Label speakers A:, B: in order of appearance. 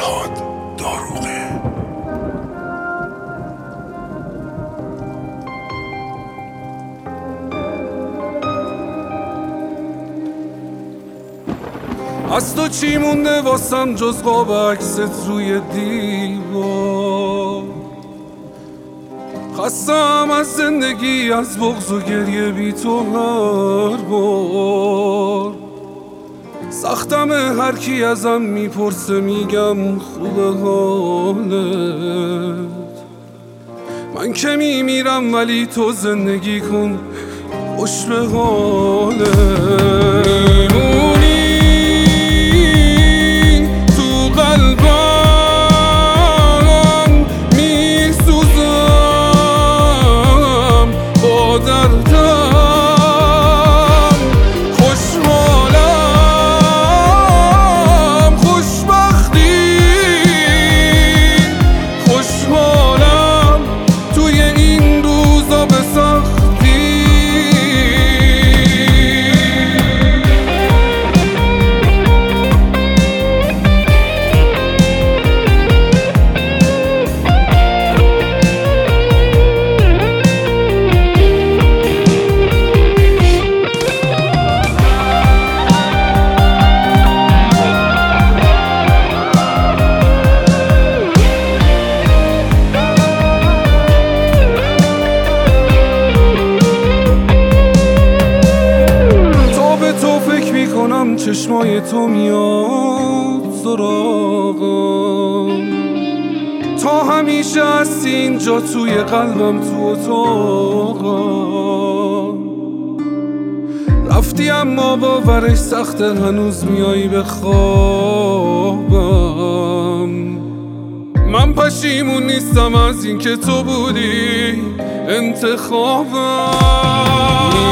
A: فرهاد داروغه.
B: از تو چی مونده واسم جز قاب عکست روی دیوار؟ خستم از زندگی، از بغض و گریه بی تو هر بار. سختم هر کی ازم میپرسه میگم خوبه حالت. من که میمیرم ولی تو زندگی کن خوش به حالت. چشمای تو میاد سراغم، تا همیشه هستی اینجا توی قلبم، تو اتاقم. رفتی اما باورش سخته، هنوز میایی به خوابم. من پشیمون نیستم از این که تو بودی انتخابم.